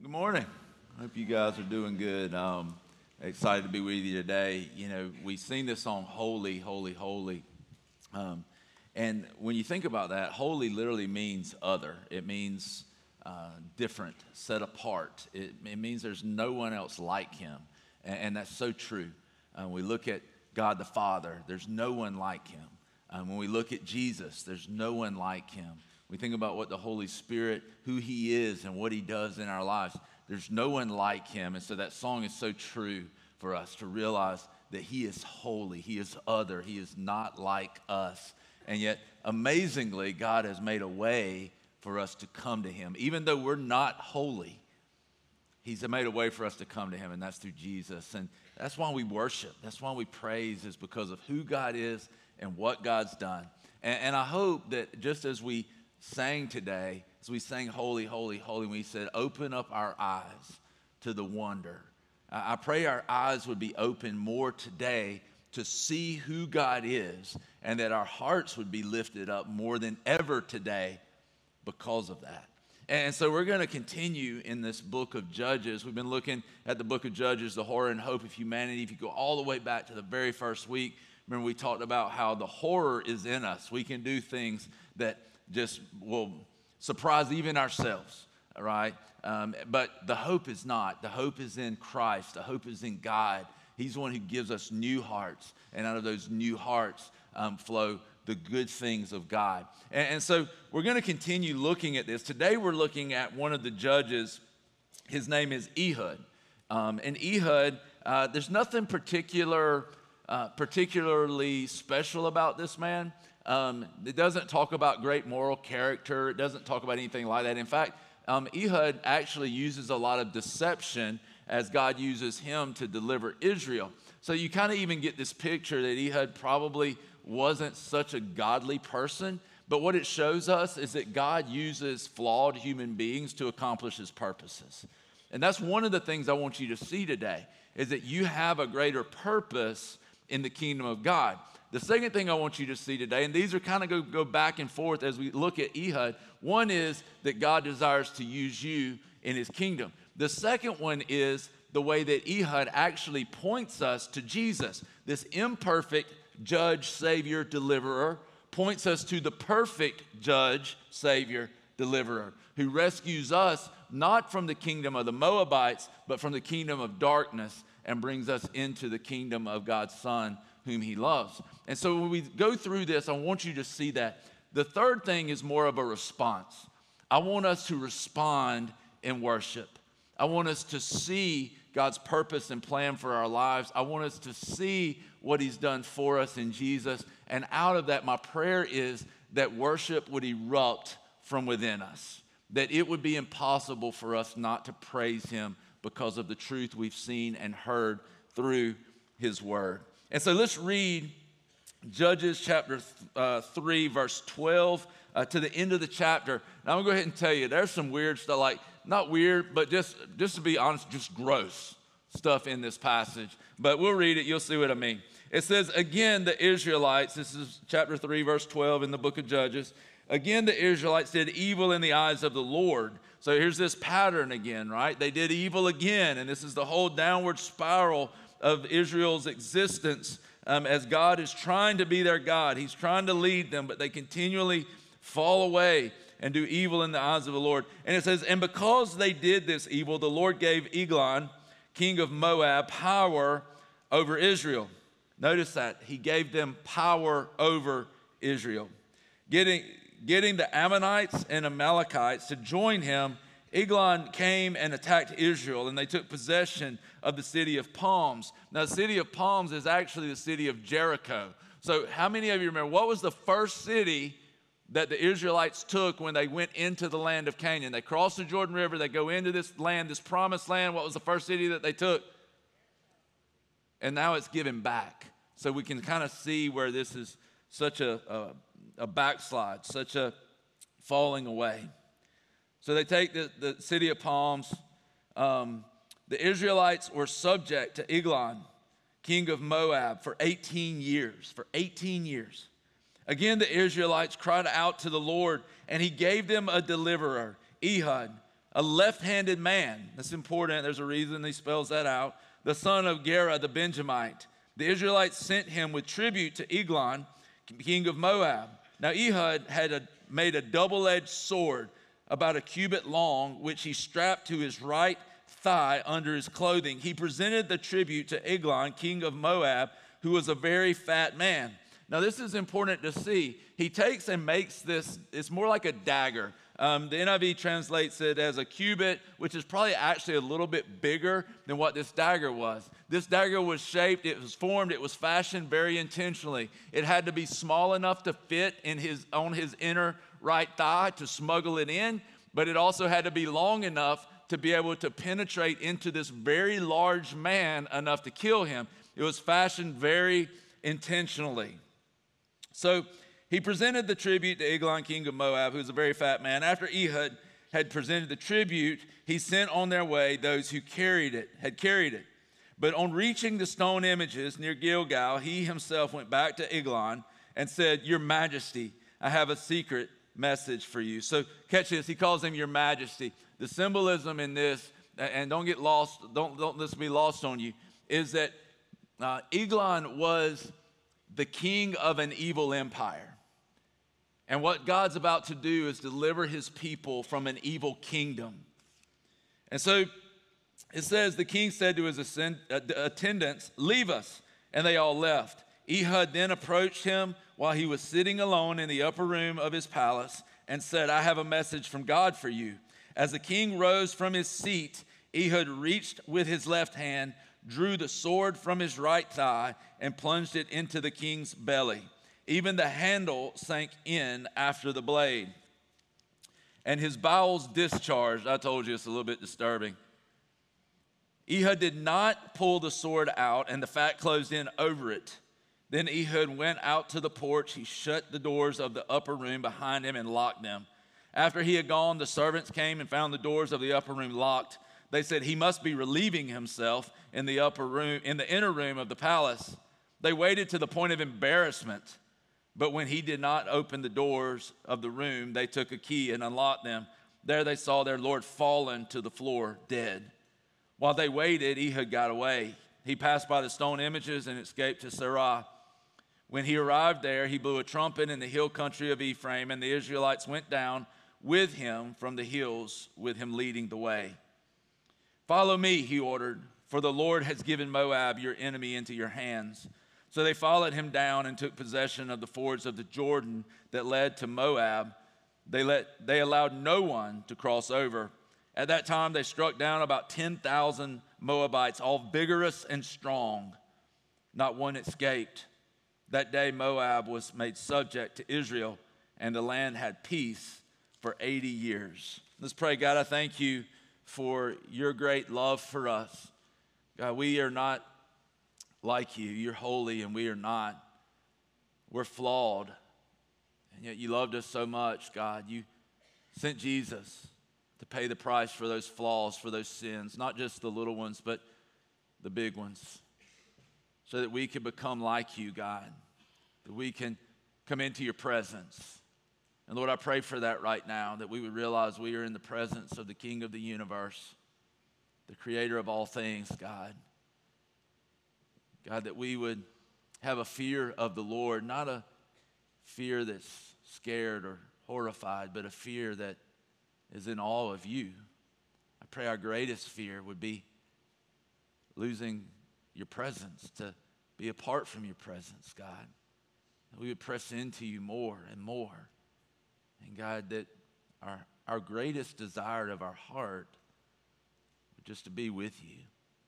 Good morning. I hope you guys are doing good. Excited to be with you today. You know, we sing this song, Holy, Holy, Holy. And when you think about that, holy literally means other. It means different, set apart. It means there's no one else like him. And that's so true. We look at God the Father, there's no one like him. When we look at Jesus, there's no one like him. We think about what the Holy Spirit, who he is and what he does in our lives. There's no one like him. And so that song is so true for us to realize that he is holy, he is other, he is not like us. And yet, amazingly, God has made a way for us to come to him. Even though we're not holy, he's made a way for us to come to him, and that's through Jesus. And that's why we worship. That's why we praise, is because of who God is and what God's done. And I hope that just as we sang today, as we sang Holy, Holy, Holy, we said, open up our eyes to the wonder. I pray our eyes would be open more today to see who God is, and that our hearts would be lifted up more than ever today because of that. And so we're going to continue in this book of Judges. We've been looking at the book of Judges, the horror and hope of humanity. If you go all the way back to the very first week, remember we talked about how the horror is in us. We can do things that just will surprise even ourselves, right? But the hope is not. The hope is in Christ. The hope is in God. He's the one who gives us new hearts, and out of those new hearts flow the good things of God. And so we're going to continue looking at this. Today we're looking at one of the judges. His name is Ehud. And Ehud, there's nothing particularly special about this man. It doesn't talk about great moral character. It doesn't talk about anything like that. In fact, Ehud actually uses a lot of deception as God uses him to deliver Israel. So you kind of even get this picture that Ehud probably wasn't such a godly person, but what it shows us is that God uses flawed human beings to accomplish his purposes. And that's one of the things I want you to see today, is that you have a greater purpose in the kingdom of God. The second thing I want you to see today, and these are kind of go back and forth as we look at Ehud. One is that God desires to use you in his kingdom. The second one is the way that Ehud actually points us to Jesus. This imperfect judge, savior, deliverer points us to the perfect judge, savior, deliverer, who rescues us not from the kingdom of the Moabites, but from the kingdom of darkness, and brings us into the kingdom of God's Son, whom he loves. And so when we go through this, I want you to see that. The third thing is more of a response. I want us to respond in worship. I want us to see God's purpose and plan for our lives. I want us to see what he's done for us in Jesus. And out of that, my prayer is that worship would erupt from within us, that it would be impossible for us not to praise him because of the truth we've seen and heard through his word. And so let's read Judges chapter 3, verse 12 to the end of the chapter. Now I'm going to go ahead and tell you, there's some weird stuff, like, not weird, but just to be honest, just gross stuff in this passage. But we'll read it. You'll see what I mean. It says, again, the Israelites, this is chapter 3, verse 12 in the book of Judges. Again, the Israelites did evil in the eyes of the Lord. So here's this pattern again, right? They did evil again, and this is the whole downward spiral of Israel's existence as God is trying to be their God. He's trying to lead them, but they continually fall away and do evil in the eyes of the Lord. And it says, and because they did this evil, the Lord gave Eglon, king of Moab, power over Israel. Notice that. He gave them power over Israel. Getting the Ammonites and Amalekites to join him, Eglon came and attacked Israel, and they took possession of the city of Palms. Now, the city of Palms is actually the city of Jericho. So how many of you remember, what was the first city that the Israelites took when they went into the land of Canaan? They crossed the Jordan River, they go into this land, this promised land. What was the first city that they took? And now it's given back. So we can kind of see where this is such a backslide, such a falling away. So they take the city of Palms. The Israelites were subject to Eglon, king of Moab, for 18 years. For 18 years. Again, the Israelites cried out to the Lord, and he gave them a deliverer, Ehud, a left-handed man. That's important. There's a reason he spells that out. The son of Gera, the Benjamite. The Israelites sent him with tribute to Eglon, king of Moab. Now Ehud had made a double-edged sword about a cubit long, which he strapped to his right thigh under his clothing. He presented the tribute to Eglon, king of Moab, who was a very fat man. Now this is important to see. He takes and makes this, it's more like a dagger. The NIV translates it as a cubit, which is probably actually a little bit bigger than what this dagger was. This dagger was shaped, it was formed, it was fashioned very intentionally. It had to be small enough to fit on his inner right thigh to smuggle it in, but it also had to be long enough to be able to penetrate into this very large man enough to kill him. It was fashioned very intentionally. So he presented the tribute to Eglon, king of Moab, who was a very fat man. After Ehud had presented the tribute, he sent on their way those who had carried it. But on reaching the stone images near Gilgal, he himself went back to Eglon and said, "Your Majesty, I have a secret message for you." So catch this, he calls him Your Majesty. The symbolism in this, and don't get lost, don't this be lost on you, is that Eglon was the king of an evil empire. And what God's about to do is deliver his people from an evil kingdom. And so it says, the king said to his attendants, "Leave us." And they all left. Ehud then approached him while he was sitting alone in the upper room of his palace and said, "I have a message from God for you." As the king rose from his seat, Ehud reached with his left hand, drew the sword from his right thigh, and plunged it into the king's belly. Even the handle sank in after the blade, and his bowels discharged. I told you it's a little bit disturbing. Ehud did not pull the sword out, and the fat closed in over it. Then Ehud went out to the porch. He shut the doors of the upper room behind him and locked them. After he had gone, the servants came and found the doors of the upper room locked. They said, "He must be relieving himself in the upper room, in the inner room of the palace." They waited to the point of embarrassment. But when he did not open the doors of the room, they took a key and unlocked them. There they saw their Lord fallen to the floor, dead. While they waited, Ehud got away. He passed by the stone images and escaped to Serah. When he arrived there, he blew a trumpet in the hill country of Ephraim, and the Israelites went down with him from the hills, with him leading the way. "Follow me," he ordered, "for the Lord has given Moab, your enemy, into your hands." So they followed him down and took possession of the fords of the Jordan that led to Moab. They allowed no one to cross over. At that time, they struck down about 10,000 Moabites, all vigorous and strong. Not one escaped. That day, Moab was made subject to Israel, and the land had peace for 80 years. Let's pray. God, I thank you for your great love for us. God, we are not like you. You're holy and we are not. We're flawed. And yet you loved us so much, God. You sent Jesus to pay the price for those flaws, for those sins, not just the little ones, but the big ones, so that we can become like you, God, that we can come into your presence. And Lord, I pray for that right now, that we would realize we are in the presence of the King of the universe, the creator of all things, God. God, that we would have a fear of the Lord, not a fear that's scared or horrified, but a fear that is in awe of you. I pray our greatest fear would be losing your presence, to be apart from your presence, God. That we would press into you more and more. And God, that our greatest desire of our heart would just to be with you.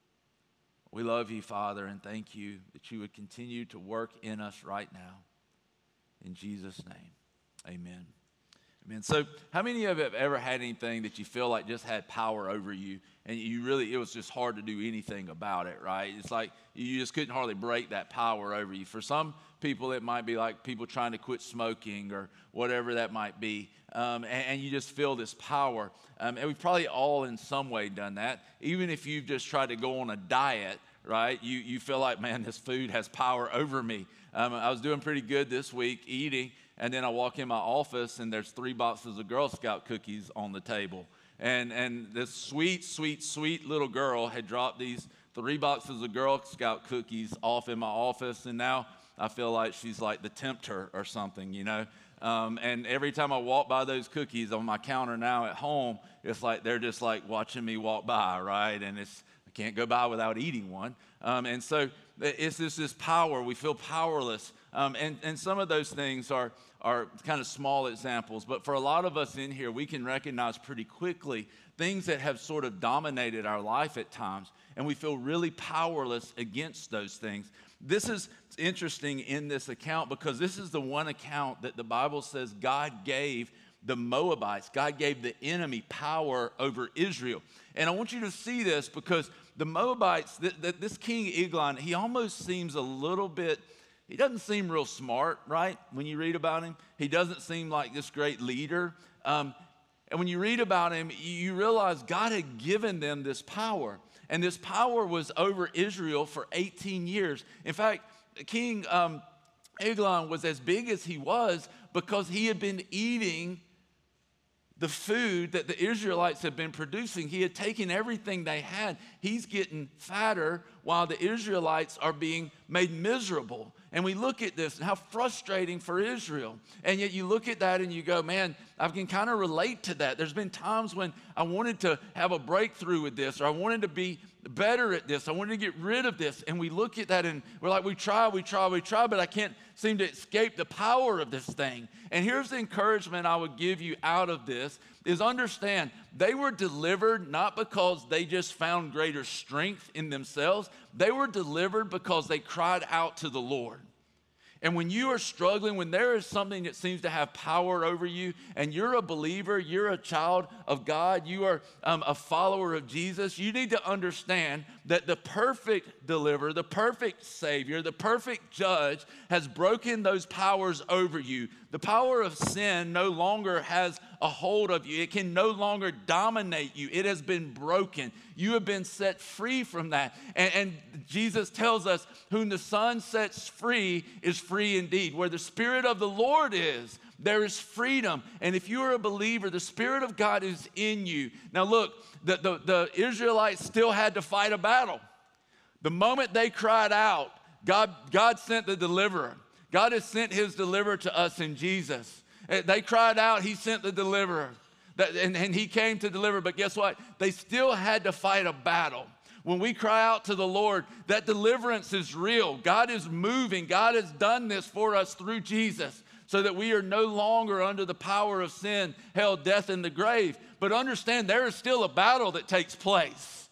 We love you, Father, and thank you that you would continue to work in us right now. In Jesus' name, amen. Amen. So how many of you have ever had anything that you feel like just had power over you, and it was just hard to do anything about it, right? It's like you just couldn't hardly break that power over you. For some people, it might be like people trying to quit smoking or whatever that might be, and you just feel this power. And we've probably all in some way done that. Even if you've just tried to go on a diet, right, you feel like, man, this food has power over me. I was doing pretty good this week eating, and then I walk in my office and there's 3 boxes of Girl Scout cookies on the table. And this sweet, sweet, sweet little girl had dropped these 3 boxes of Girl Scout cookies off in my office, and now I feel like she's like the tempter or something, you know. And every time I walk by those cookies on my counter now at home, it's like they're just like watching me walk by, right? And I can't go by without eating one. And so it's just this power. We feel powerless. And some of those things are kind of small examples. But for a lot of us in here, we can recognize pretty quickly things that have sort of dominated our life at times. And we feel really powerless against those things. This is interesting in this account because this is the one account that the Bible says God gave the Moabites, God gave the enemy power over Israel. And I want you to see this because the Moabites, this King Eglon, he almost seems a little bit, he doesn't seem real smart, right? When you read about him, he doesn't seem like this great leader. And when you read about him, you realize God had given them this power. And this power was over Israel for 18 years. In fact, King Eglon was as big as he was because he had been eating the food that the Israelites had been producing. He had taken everything they had. He's getting fatter while the Israelites are being made miserable. And we look at this and how frustrating for Israel. And yet you look at that and you go, man, I can kind of relate to that. There's been times when I wanted to have a breakthrough with this, or I wanted to be better at this. I wanted to get rid of this. And we look at that and we're like, we try, but I can't seem to escape the power of this thing. And here's the encouragement I would give you out of this is understand they were delivered not because they just found greater strength in themselves. They were delivered because they cried out to the Lord. And when you are struggling, when there is something that seems to have power over you, and you're a believer, you're a child of God, you are a follower of Jesus, you need to understand that the perfect deliverer, the perfect Savior, the perfect judge has broken those powers over you. The power of sin no longer has a hold of you. It can no longer dominate you. It has been broken. You have been set free from that. And Jesus tells us, whom the Son sets free is free indeed. Where the Spirit of the Lord is, there is freedom. And if you are a believer, the Spirit of God is in you. Now look, the Israelites still had to fight a battle. The moment they cried out, God sent the deliverer. God has sent his deliverer to us in Jesus. They cried out, he sent the deliverer. And he came to deliver, but guess what? They still had to fight a battle. When we cry out to the Lord, that deliverance is real. God is moving. God has done this for us through Jesus so that we are no longer under the power of sin, hell, death, and the grave. But understand, there is still a battle that takes place.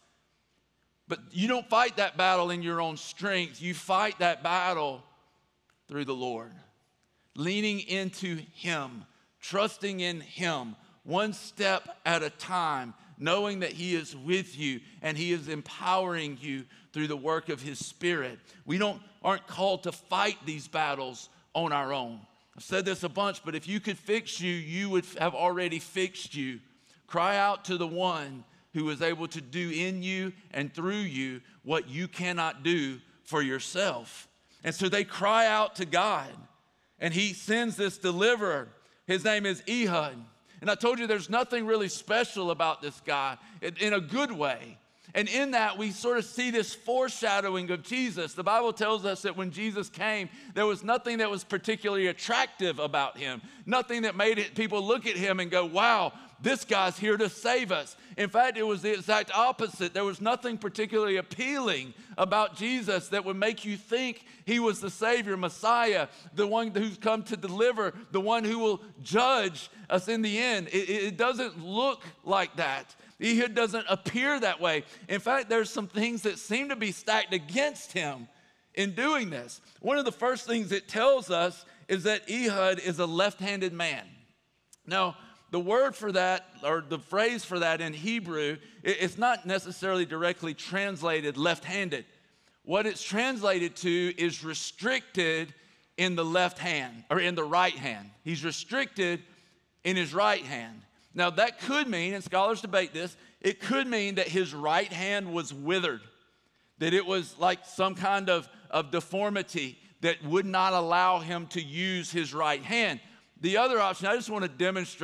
But you don't fight that battle in your own strength. You fight that battle through the Lord, leaning into him, trusting in him, one step at a time, knowing that he is with you and he is empowering you through the work of his Spirit. We aren't called to fight these battles on our own. I've said this a bunch, but if you could fix you, you would have already fixed you. Cry out to the one who is able to do in you and through you what you cannot do for yourself. And so they cry out to God, and he sends this deliverer. His name is Ehud. And I told you there's nothing really special about this guy in a good way. And in that, we sort of see this foreshadowing of Jesus. The Bible tells us that when Jesus came, there was nothing that was particularly attractive about him, nothing that made people look at him and go, wow, this guy's here to save us. In fact, it was the exact opposite. There was nothing particularly appealing about Jesus that would make you think he was the Savior, Messiah, the one who's come to deliver, the one who will judge us in the end. It doesn't look like that. Ehud doesn't appear that way. In fact, there's some things that seem to be stacked against him in doing this. One of the first things it tells us is that Ehud is a left-handed man. Now, the word for that, or the phrase for that in Hebrew, it's not necessarily directly translated left-handed. What it's translated to is restricted in the left hand, or in the right hand. He's restricted in his right hand. Now that could mean, and scholars debate this, it could mean that his right hand was withered, that it was like some kind of deformity that would not allow him to use his right hand. The other option, I just want to demonstrate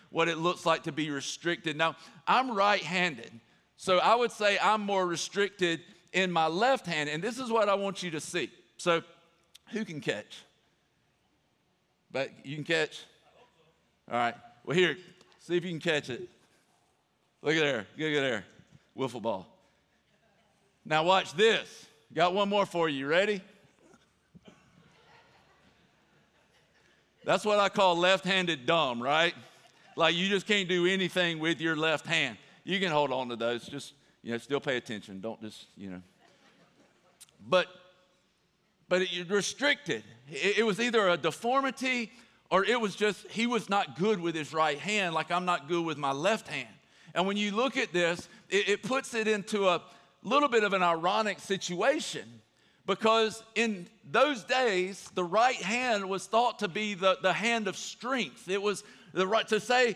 what it looks like to be restricted. Now, I'm right-handed, so I would say I'm more restricted in my left hand, and this is what I want you to see. So, who can catch? But you can catch? All right. Well, here, see if you can catch it. Look at there. Look at there. Wiffle ball. Now watch this. Got one more for you. Ready? That's what I call left-handed dumb, right? Like you just can't do anything with your left hand. You can hold on to those. Just, still pay attention. Don't just, But you're restricted. It was either a deformity or it was just he was not good with his right hand like I'm not good with my left hand. And when you look at this, it puts it into a little bit of an ironic situation because in those days, the right hand was thought to be the hand of strength. It was the right to say,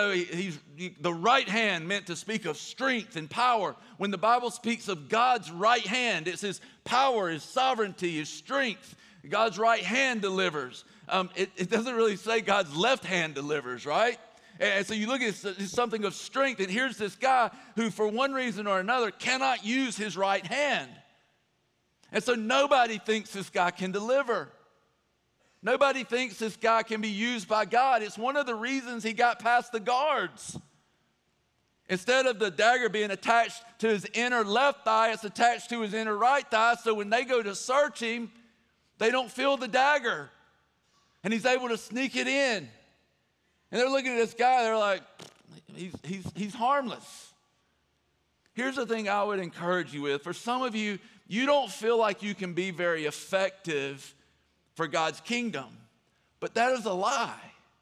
the right hand meant to speak of strength and power. When the Bible speaks of God's right hand, it's his power, his sovereignty, his strength. God's right hand delivers. It doesn't really say God's left hand delivers, right? And so you look at something of strength, and here's this guy who, for one reason or another, cannot use his right hand. And so nobody thinks this guy can deliver. Nobody thinks this guy can be used by God. It's one of the reasons he got past the guards. Instead of the dagger being attached to his inner left thigh, it's attached to his inner right thigh. So when they go to search him, they don't feel the dagger. And he's able to sneak it in. And they're looking at this guy, they're like, he's harmless. Here's the thing I would encourage you with. For some of you, you don't feel like you can be very effective for God's kingdom. But that is a lie.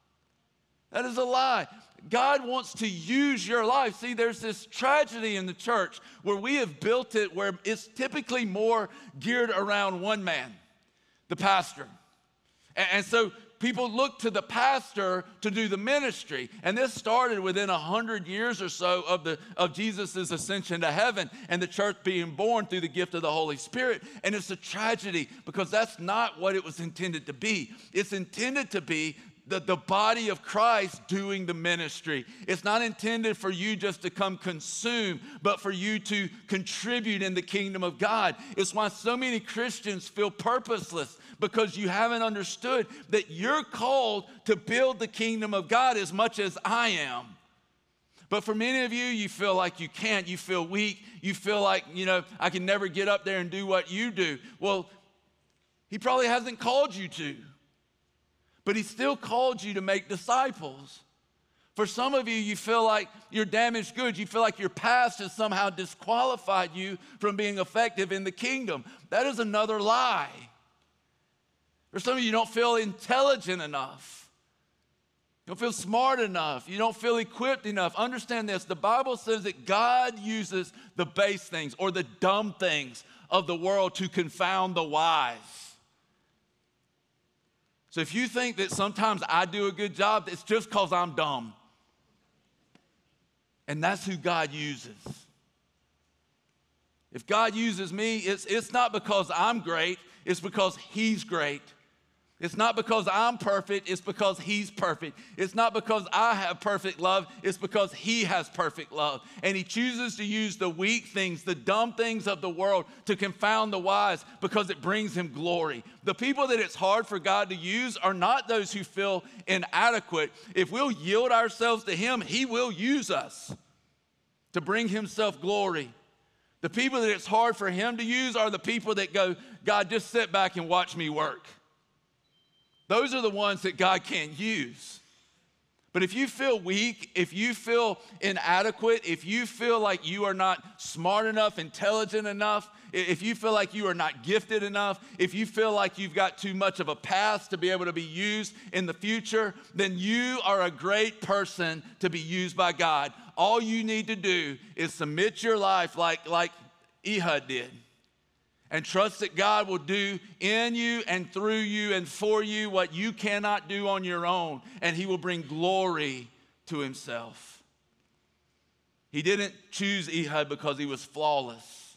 That is a lie. God wants to use your life. See, there's this tragedy in the church where we have built it where it's typically more geared around one man, the pastor. And so people look to the pastor to do the ministry. And this started within 100 years or so of Jesus' ascension to heaven and the church being born through the gift of the Holy Spirit. And it's a tragedy because that's not what it was intended to be. It's intended to be the body of Christ doing the ministry. It's not intended for you just to come consume, but for you to contribute in the kingdom of God. It's why so many Christians feel purposeless, because you haven't understood that you're called to build the kingdom of God as much as I am. But for many of you, you feel like you can't. You feel weak. You feel like, I can never get up there and do what you do. Well, he probably hasn't called you to. But he still called you to make disciples. For some of you, you feel like you're damaged goods. You feel like your past has somehow disqualified you from being effective in the kingdom. That is another lie. For some of you, you don't feel intelligent enough. You don't feel smart enough. You don't feel equipped enough. Understand this. The Bible says that God uses the base things or the dumb things of the world to confound the wise. So if you think that sometimes I do a good job, it's just because I'm dumb. And that's who God uses. If God uses me, it's not because I'm great, it's because he's great. It's not because I'm perfect, it's because he's perfect. It's not because I have perfect love, it's because he has perfect love. And he chooses to use the weak things, the dumb things of the world to confound the wise because it brings him glory. The people that it's hard for God to use are not those who feel inadequate. If we'll yield ourselves to him, he will use us to bring himself glory. The people that it's hard for him to use are the people that go, God, just sit back and watch me work. Those are the ones that God can't use. But if you feel weak, if you feel inadequate, if you feel like you are not smart enough, intelligent enough, if you feel like you are not gifted enough, if you feel like you've got too much of a past to be able to be used in the future, then you are a great person to be used by God. All you need to do is submit your life like Ehud did. And trust that God will do in you and through you and for you what you cannot do on your own. And he will bring glory to himself. He didn't choose Ehud because he was flawless.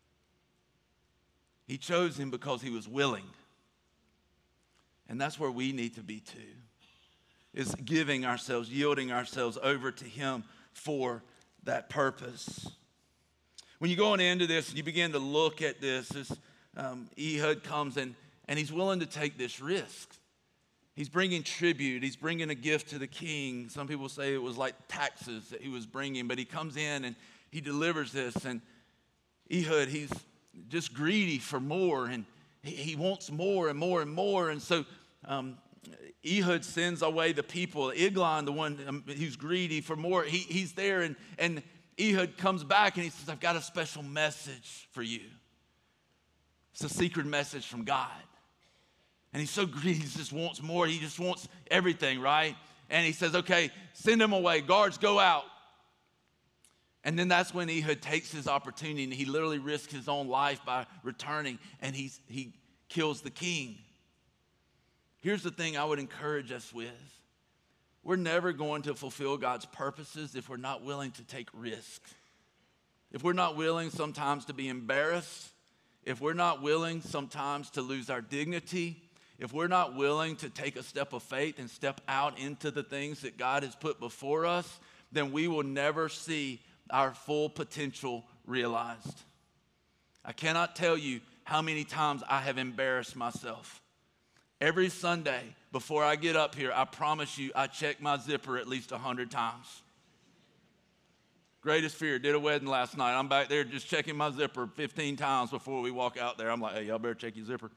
He chose him because he was willing. And that's where we need to be too. is giving ourselves, yielding ourselves over to him for that purpose. When you go on into this, you begin to look at this, Ehud comes and he's willing to take this risk. He's bringing tribute. He's bringing a gift to the king. Some people say it was like taxes that he was bringing, but he comes in and he delivers this. And Ehud, he's just greedy for more, and he wants more and more and more. And so Ehud sends away the people. Eglon, the one who's greedy for more, he's there, and Ehud comes back and he says, I've got a special message for you. It's a secret message from God. And he's so greedy, he just wants more. He just wants everything, right? And he says, okay, send him away. Guards, go out. And then that's when Ehud takes his opportunity, and he literally risks his own life by returning, and he kills the king. Here's the thing I would encourage us with. We're never going to fulfill God's purposes if we're not willing to take risks. If we're not willing sometimes to be embarrassed, if we're not willing sometimes to lose our dignity, if we're not willing to take a step of faith and step out into the things that God has put before us, then we will never see our full potential realized. I cannot tell you how many times I have embarrassed myself. Every Sunday before I get up here, I promise you, I check my zipper at least 100 times. Greatest fear, did a wedding last night. I'm back there just checking my zipper 15 times before we walk out there. I'm like, hey, y'all better check your zipper.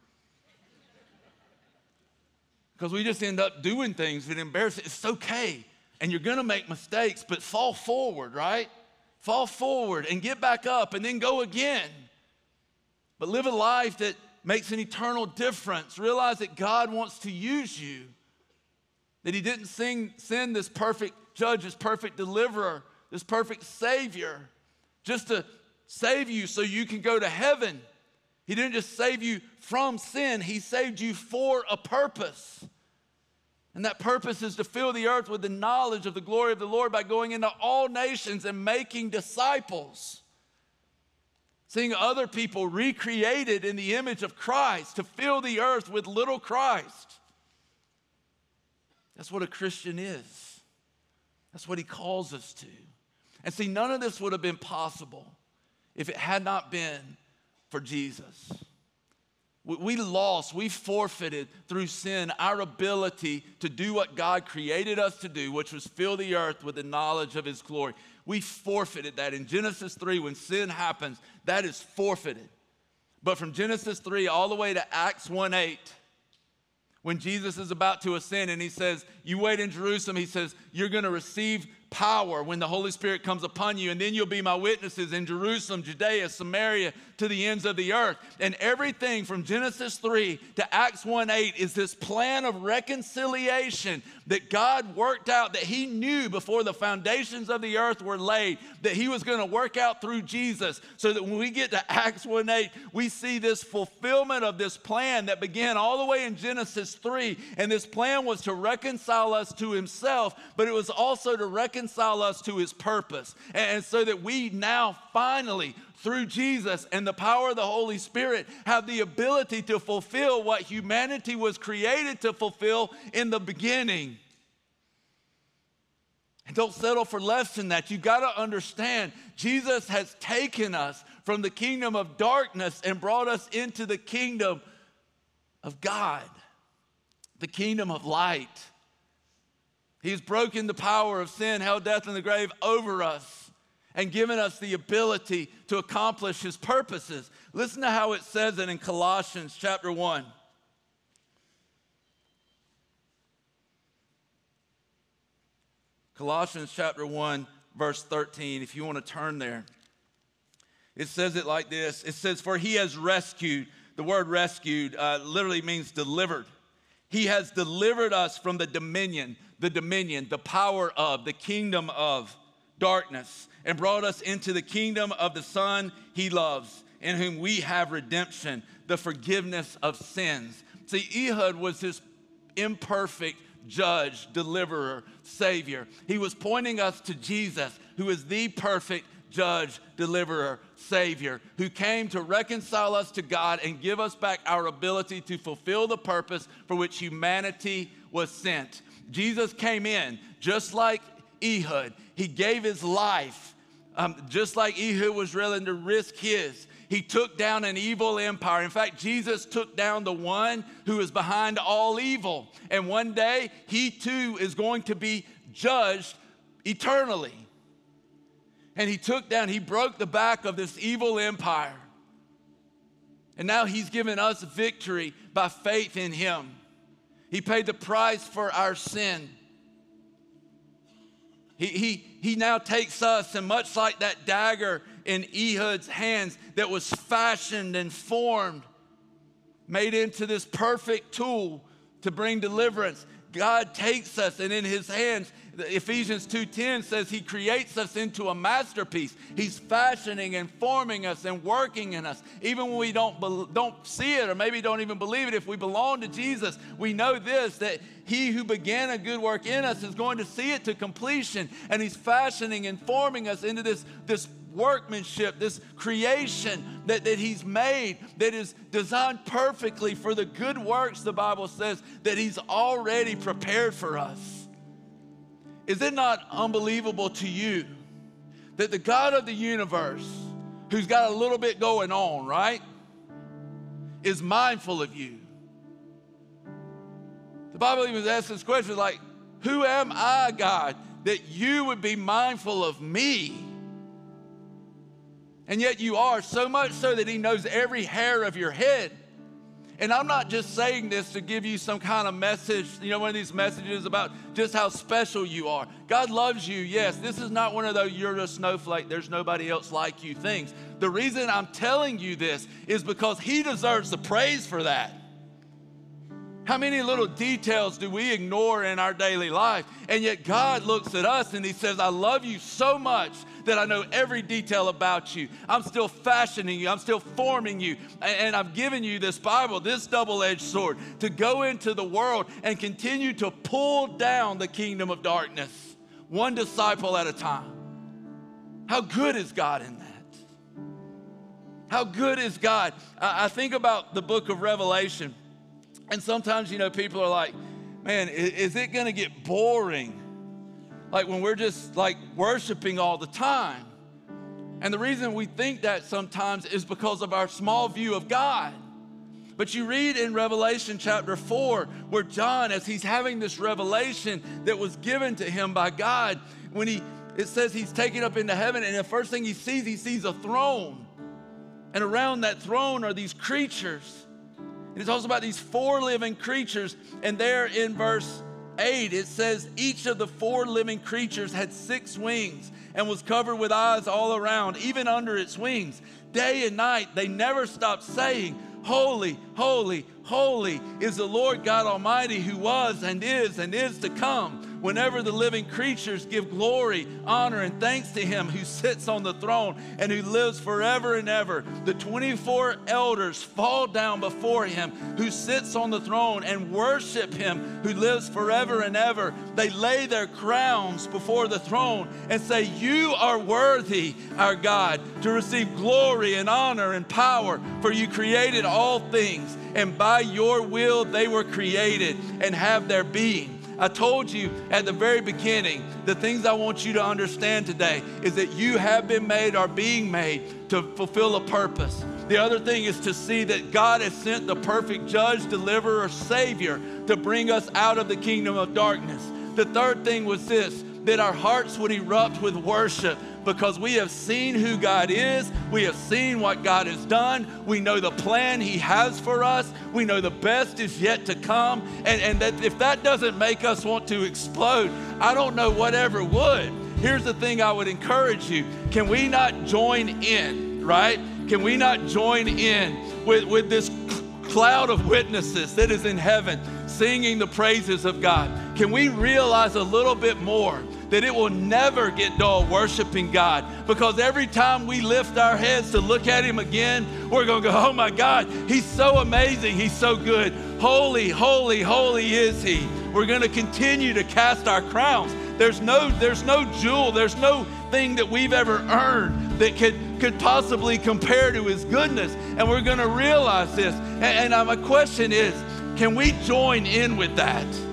Because we just end up doing things that embarrass us. It's okay. And you're going to make mistakes, but fall forward, right? Fall forward and get back up and then go again. But live a life that makes an eternal difference. Realize that God wants to use you. That he didn't send this perfect judge, this perfect deliverer, this perfect savior just to save you so you can go to heaven. He didn't just save you from sin. He saved you for a purpose. And that purpose is to fill the earth with the knowledge of the glory of the Lord by going into all nations and making disciples. Seeing other people recreated in the image of Christ to fill the earth with little Christ. That's what a Christian is. That's what he calls us to. And see, none of this would have been possible if it had not been for Jesus. We forfeited through sin our ability to do what God created us to do, which was fill the earth with the knowledge of his glory. We forfeited that. In Genesis 3, when sin happens, that is forfeited. But from Genesis 3 all the way to Acts 1:8, when Jesus is about to ascend and he says, you wait in Jerusalem, he says, you're going to receive power when the Holy Spirit comes upon you, and then you'll be my witnesses in Jerusalem, Judea, Samaria, to the ends of the earth. And everything from Genesis 3 to Acts 1:8 is this plan of reconciliation that God worked out, that he knew before the foundations of the earth were laid, that he was going to work out through Jesus, so that when we get to Acts 1:8, we see this fulfillment of this plan that began all the way in Genesis 3. And this plan was to reconcile us to himself, but it was also to reconcile us to his purpose. And so that we now finally, through Jesus and the power of the Holy Spirit, have the ability to fulfill what humanity was created to fulfill in the beginning. And don't settle for less than that. You've got to understand, Jesus has taken us from the kingdom of darkness and brought us into the kingdom of God, the kingdom of light. He's broken the power of sin, hell, death, and the grave over us, and given us the ability to accomplish his purposes. Listen to how it says it in Colossians chapter 1. Colossians chapter 1, verse 13, if you want to turn there. It says it like this. It says, for he has rescued. The word rescued literally means delivered. He has delivered us from the dominion, the power of, the kingdom of darkness, and brought us into the kingdom of the Son he loves, in whom we have redemption, the forgiveness of sins. See, Ehud was this imperfect judge, deliverer, savior. He was pointing us to Jesus, who is the perfect judge, deliverer, savior, who came to reconcile us to God and give us back our ability to fulfill the purpose for which humanity was sent. Jesus came in just like Ehud. He gave his life just like Ehud was willing to risk his. He took down an evil empire. In fact, Jesus took down the one who is behind all evil. And one day, he too is going to be judged eternally. And he broke the back of this evil empire. And now he's given us victory by faith in him. He paid the price for our sin. He now takes us, and much like that dagger in Ehud's hands that was fashioned and formed, made into this perfect tool to bring deliverance, God takes us, and in his hands, Ephesians 2:10 says he creates us into a masterpiece. He's fashioning and forming us and working in us. Even when we don't see it or maybe don't even believe it, if we belong to Jesus, we know this, that he who began a good work in us is going to see it to completion. And he's fashioning and forming us into this workmanship, this creation that he's made, that is designed perfectly for the good works, the Bible says, that he's already prepared for us. Is it not unbelievable to you that the God of the universe, who's got a little bit going on, right, is mindful of you? The Bible even asks this question like, who am I, God, that you would be mindful of me? And yet you are, so much so that he knows every hair of your head. And I'm not just saying this to give you some kind of message, one of these messages about just how special you are. God loves you, yes. This is not one of those you're a snowflake, there's nobody else like you things. The reason I'm telling you this is because he deserves the praise for that. How many little details do we ignore in our daily life? And yet God looks at us and he says, I love you so much that I know every detail about you. I'm still fashioning you. I'm still forming you. And I've given you this Bible, this double-edged sword, to go into the world and continue to pull down the kingdom of darkness, one disciple at a time. How good is God in that? How good is God? I think about the book of Revelation. And sometimes, people are like, man, is it going to get boring? Like when we're just like worshiping all the time. And the reason we think that sometimes is because of our small view of God. But you read in Revelation chapter 4 where John, as he's having this revelation that was given to him by God, it says he's taken up into heaven, and the first thing he sees a throne. And around that throne are these creatures. And it talks about these 4 living creatures. And there in verse 8, it says, each of the 4 living creatures had 6 wings and was covered with eyes all around, even under its wings. Day and night, they never stopped saying, holy, holy, holy is the Lord God Almighty, who was and is to come. Whenever the living creatures give glory, honor, and thanks to him who sits on the throne and who lives forever and ever, the 24 elders fall down before him who sits on the throne and worship him who lives forever and ever. They lay their crowns before the throne and say, you are worthy, our God, to receive glory and honor and power, for you created all things, and by your will they were created and have their being. I told you at the very beginning, the things I want you to understand today is that you have been made, are being made to fulfill a purpose. The other thing is to see that God has sent the perfect judge, deliverer, savior to bring us out of the kingdom of darkness. The third thing was this, that our hearts would erupt with worship, because we have seen who God is. We have seen what God has done. We know the plan he has for us. We know the best is yet to come. And that if that doesn't make us want to explode, I don't know whatever would. Here's the thing I would encourage you. Can we not join in, right? Can we not join in with this cloud of witnesses that is in heaven singing the praises of God? Can we realize a little bit more that it will never get dull worshiping God? Because every time we lift our heads to look at him again, we're going to go, oh my God, he's so amazing, he's so good. Holy, holy, holy is he. We're going to continue to cast our crowns. There's no jewel, there's no thing that we've ever earned that could possibly compare to his goodness. And we're going to realize this. And my question is, can we join in with that?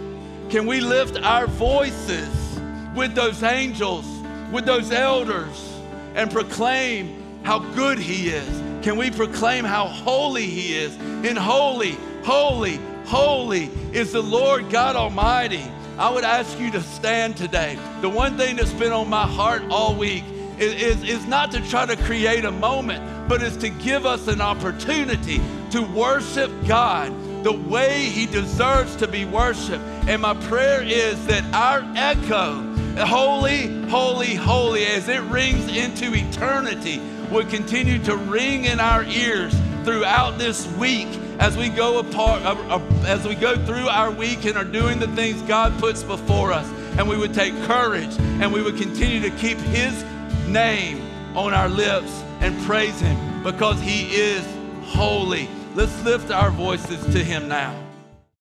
Can we lift our voices with those angels, with those elders, and proclaim how good he is? Can we proclaim how holy he is? And holy, holy, holy is the Lord God Almighty. I would ask you to stand today. The one thing that's been on my heart all week is not to try to create a moment, but is to give us an opportunity to worship God the way he deserves to be worshiped. And my prayer is that our echo, holy, holy, holy, as it rings into eternity, would continue to ring in our ears throughout this week as we go through our week and are doing the things God puts before us. And we would take courage and we would continue to keep his name on our lips and praise him because he is holy. Let's lift our voices to him now.